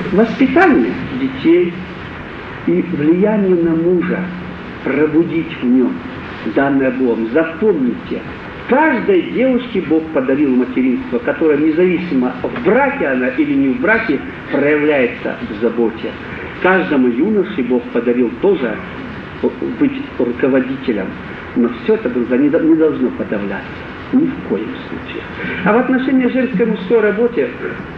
Воспитание детей и влияние на мужа пробудить в нем, данное Богом. Запомните, каждой девушке Бог подарил материнство, которое независимо, в браке она или не в браке, проявляется в заботе. Каждому юноше Бог подарил тоже быть руководителем. Но все это, друзья, не должно подавляться. Ни в коем случае. А в отношении женской и мужской работе,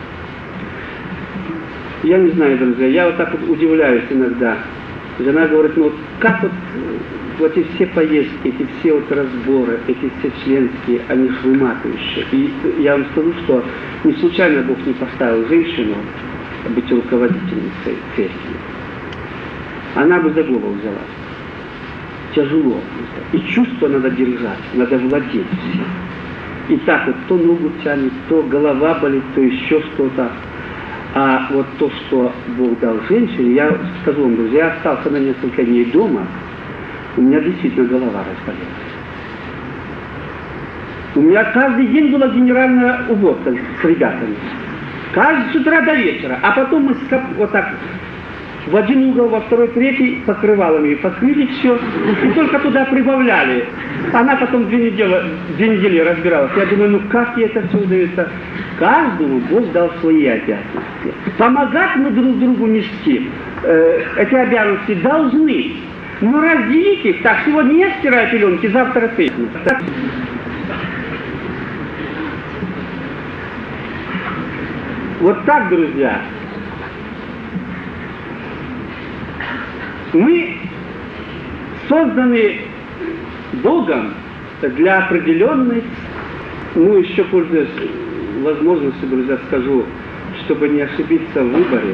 я не знаю, друзья, я вот так вот удивляюсь иногда. Жена говорит, ну вот как вот эти все поездки, эти все вот разборы, эти все членские, они ж выматывающие. И я вам скажу, что не случайно Бог не поставил женщину быть руководительницей церкви. Она бы за голову взялась. Тяжело. И чувство надо держать, надо владеть всем. И так вот то ногу тянет, то голова болит, то еще что-то. А вот то, что Бог дал женщине, я скажу вам, друзья, я остался на несколько дней дома, у меня действительно голова разболелась. У меня каждый день была генеральная уборка с ребятами. С утра до вечера. А потом мы вот так в один угол, во второй, третий покрывалами покрыли все, и только туда прибавляли. Она потом 2 недели разбиралась. Я думаю, ну как ей это все удается? Каждому Бог дал свои обязанности. Помогать мы друг другу нести эти обязанности должны. Но разделить их, так, сегодня я стираю пеленки, завтра ты. Вот так, друзья. Мы созданы Богом для определенной, ну еще пользуясь возможностью, друзья, скажу, чтобы не ошибиться в выборе.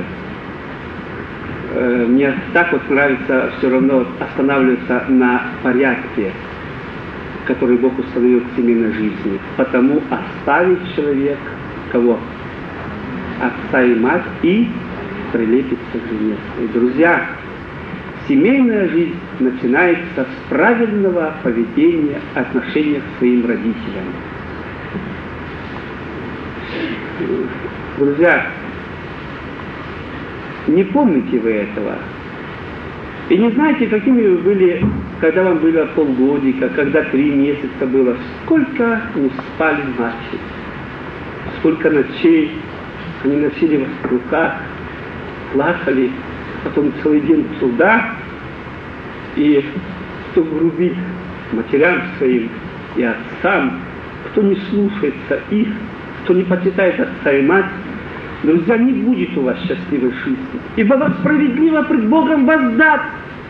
Мне так вот нравится все равно останавливаться на порядке, который Бог установил в семейной жизни. Потому оставить человек кого? Отца и мать и прилепится к жене. И, друзья, семейная жизнь начинается с правильного поведения, отношения к своим родителям. Друзья, не помните вы этого. И не знаете, какими вы были, когда вам было полгодика, когда 3 месяца было. Сколько не спали ночи, сколько ночей они носили вас в руках, плакали, потом целый день туда, и кто грубит матерям своим и отцам, кто не слушается их, кто не почитает отца и мать, друзья, не будет у вас счастливой жизни. Ибо вас справедливо пред Богом воздать,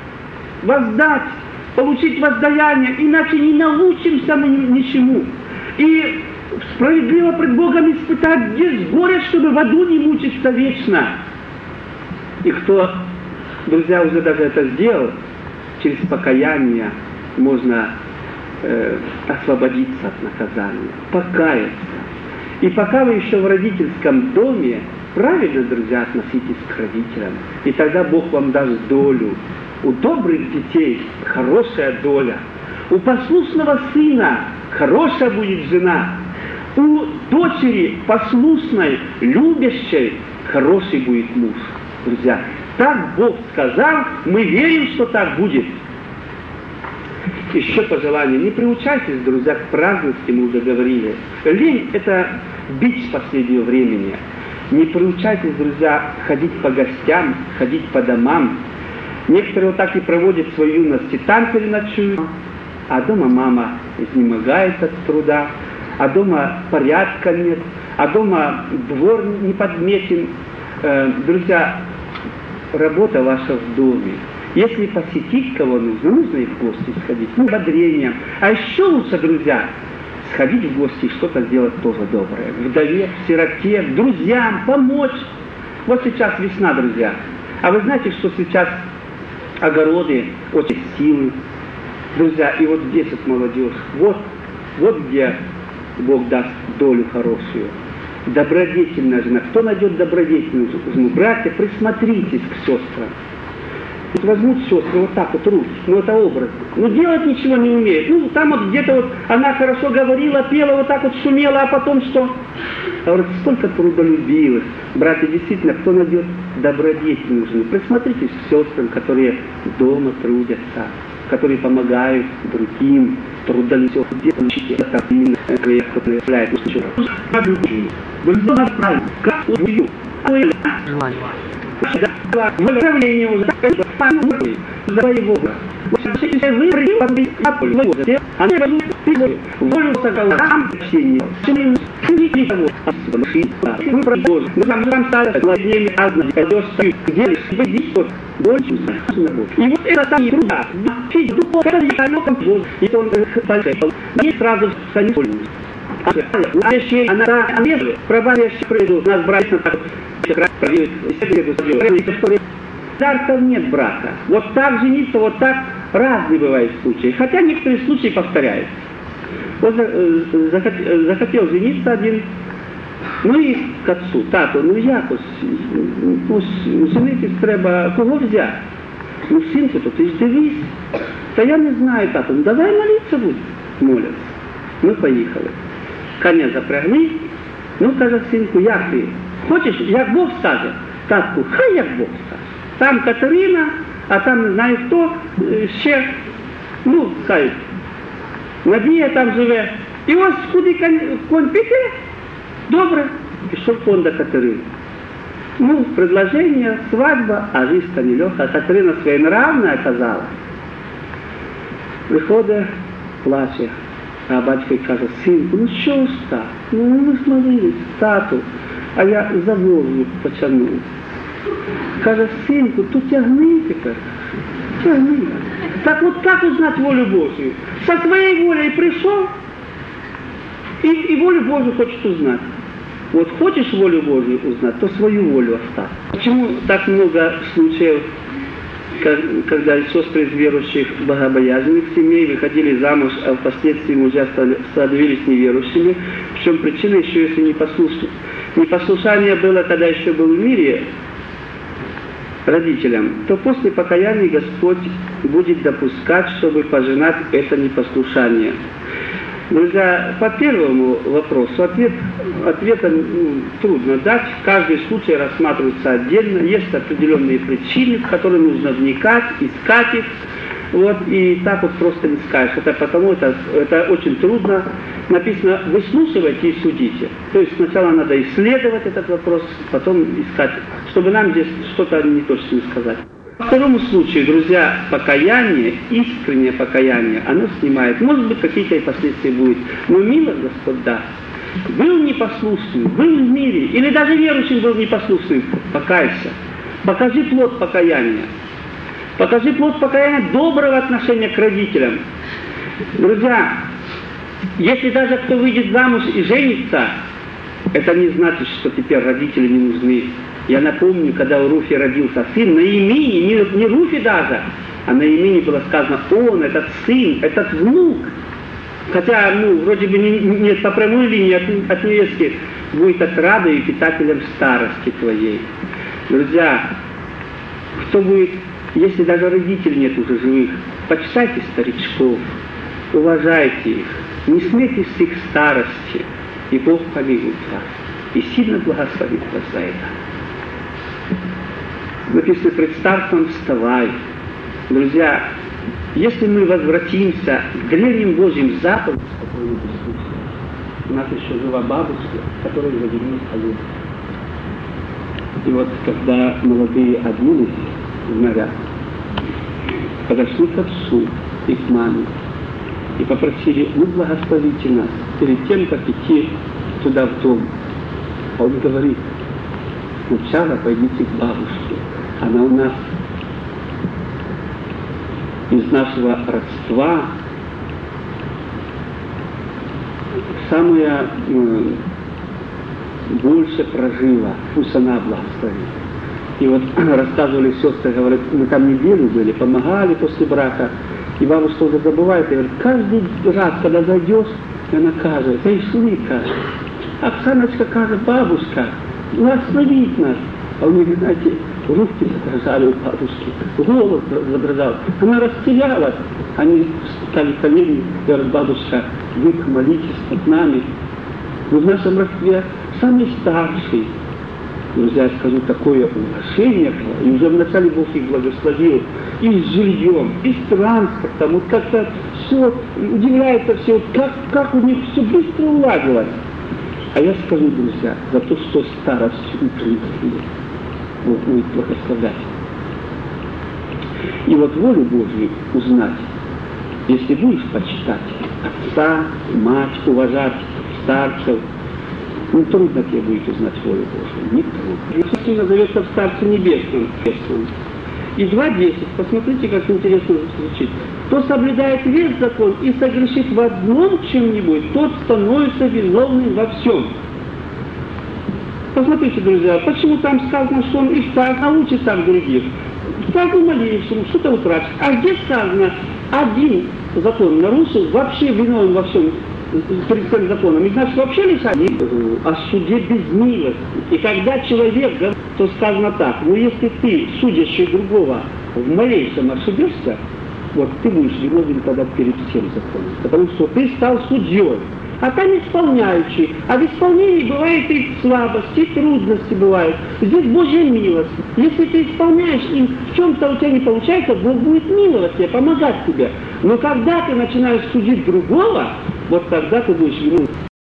получить воздаяние, иначе не научимся мы ничему. И справедливо пред Богом испытать здесь горе, чтобы в аду не мучиться вечно. И кто, друзья, уже даже это сделал, через покаяние можно освободиться от наказания, покаяться. И пока вы еще в родительском доме, правильно, друзья, относитесь к родителям. И тогда Бог вам даст долю. У добрых детей хорошая доля. У послушного сына хорошая будет жена. У дочери послушной, любящей, хороший будет муж. Друзья, так Бог сказал, мы верим, что так будет. Еще пожелание. Не приучайтесь, друзья, к праздности, мы уже говорили. Лень – это бич последнего времени. Не приучайтесь, друзья, ходить по гостям, ходить по домам. Некоторые вот так и проводят свою юность, и там переночуют, а дома мама изнемогает от труда, а дома порядка нет, а дома двор не подметен. Друзья, работа ваша в доме. Если посетить кого нужно и в гости сходить, ободрением. А еще лучше, друзья, сходить в гости и что-то сделать тоже доброе. Вдове, сироте, друзьям, помочь. Вот сейчас весна, друзья. А вы знаете, что сейчас огороды очень силы. Друзья, и вот здесь вот молодежь. Вот где Бог даст долю хорошую. Добродетельная жена. Кто найдет добродетельную жену? Братья, присмотритесь к сестрам. Вот возьмут сестры вот так вот руки, ну это образ. Ну делать ничего не умеет. Ну там вот где-то вот она хорошо говорила, пела, вот так вот шумела, а потом что? говорит, столько трудолюбивых. Братья, действительно, кто найдет добродетель нужны? Присмотритесь к сестрам, которые дома трудятся, которые помогают другим, трудолюбивым. Выражение уже вы приходите, они волю согласам общения, мы продолжим, мы там стали владениями одной, где вы здесь больше. И вот это там труда, и он не сразу санитольный. Она пробавящий пройду, нас брать на так, Дарков нет брака. Вот так жениться, вот так разные бывают случаи. Хотя некоторые случаи повторяются. Вот захотел жениться один, ну і к отцу, тато, ну якось, женитись треба, кого взяти? Ну, синку, то ти ж дивись. Та я не знаю, тато, ну давай молиться будемо. Моляться. Ми поїхали. Коня запрягли, ну, каже синку, як ти? Хочеш, як Бог скаже? Татку, хай як Бог скаже. Там Катерина, а там не знаю хто, ще, ну, хай, Надія там живе. І ось куди конь піде, добре, пішов конь до Катерини. Ну, предложение, свадьба, а жизнь-то нелегка. Катерина своєнравна оказалась. Приходить, плаче, а батько й каже, синку, ну що ж так? Ну ми ж молились, тату, а я за Богу потягнув. Каже, синку, то тягни тепер, тягни. Так вот как узнать волю Божию? Со своей волей пришел и волю Божию хочет узнать. Вот хочешь волю Божию узнать, то свою волю оставь. Почему так много случаев, когда сестры из верующих богобоязненных семей выходили замуж, а впоследствии мужья становились неверующими? В чем причина? Еще если непослушание было, когда еще был в мире, родителям, то после покаяния Господь будет допускать, чтобы пожинать это непослушание. Друзья, по первому вопросу ответа трудно дать. Каждый случай рассматривается отдельно. Есть определенные причины, в которые нужно вникать, искать их. Вот, и так вот просто не скажешь. Это потому, это очень трудно. Написано, выслушивайте и судите. То есть сначала надо исследовать этот вопрос, потом искать, чтобы нам здесь что-то неточное сказать. По второму случаю, друзья, покаяние, искреннее покаяние, оно снимает. Может быть, какие-то и последствия будут. Но милость Господь даст. Был непослушным, был в мире, или даже верующим был непослушным, покайся. Покажи плод покаяния. Покажи плод покаяния доброго отношения к родителям. Друзья, если даже кто выйдет замуж и женится, это не значит, что теперь родители не нужны. Я напомню, когда у Руфи родился сын, на имени, не Руфи даже, а на имени было сказано, он, этот сын, этот внук. Хотя, ну, вроде бы не по прямой линии от невестки, будет отрадой и питателем старости твоей. Друзья, кто будет, если даже родителей нет уже живых, почитайте старичков, уважайте их, не смейтесь с их старости, и Бог помилует вас, и сильно благословит вас за это. Написано, пред старцем вставай. Друзья, если мы возвратимся к древним Божьим заповедям, у нас еще жива бабушка, которая водяной столет. И вот когда молодые оделись в наряд, подошли к отцу и к маме и попросили, ну благословите нас перед тем, как идти туда в дом. А он говорит, сначала пойдите к бабушке. Она у нас из нашего родства самая больше прожила. Пусть она благословит. И вот рассказывали сестры, говорят, мы там неделю были, помогали после брака. И бабушка уже забывает, и говорит, каждый раз, когда зайдешь, она кажет, зайшли, кажет. Оксаночка кажет, бабушка, благословить нас. А у них, знаете, руки задрожали у бабушки, голос задрожал. Она растерялась. Они стали колени, говорят, бабушка, вы молитесь над нами. Но в нашем родстве самый старший. Друзья, я скажу, такое уважение, и уже вначале Бог их благословил, и с жильем, и с транспортом, вот как-то все, удивляется все, вот как у них все быстро уладилось. А я скажу, друзья, за то, что старость укрепили, Бог будет благословлять. И вот волю Божью узнать, если будешь почитать отца, мать, уважать старцев, ну, трудно тебе будет узнать волю Божию, не трудно. Иисус назовется в Старце Небесном. И 2:10, посмотрите, как интересно звучит. Кто соблюдает весь закон и согрешит в одном чем-нибудь, тот становится виновным во всем. Посмотрите, друзья, почему там сказано, что он их так научит так других. Сказано малейшему, что-то утратит. А здесь сказано, один закон нарушил, вообще виновен во всем. Перед своим законом. И значит, вообще лишать о суде без милости. И когда человек говорит, то сказано так, ну если ты, судящий другого, в малейшем ошибешься, вот ты будешь виновен тогда перед всем законом. Потому что ты стал судьей, а там исполняющий. А в исполнении бывает и слабости, и трудности бывают. Здесь Божья милость. Если ты исполняешь, и в чем-то у тебя не получается, Бог будет миловать тебе, помогать тебе. Но когда ты начинаешь судить другого, вот тогда ты будешь виновен.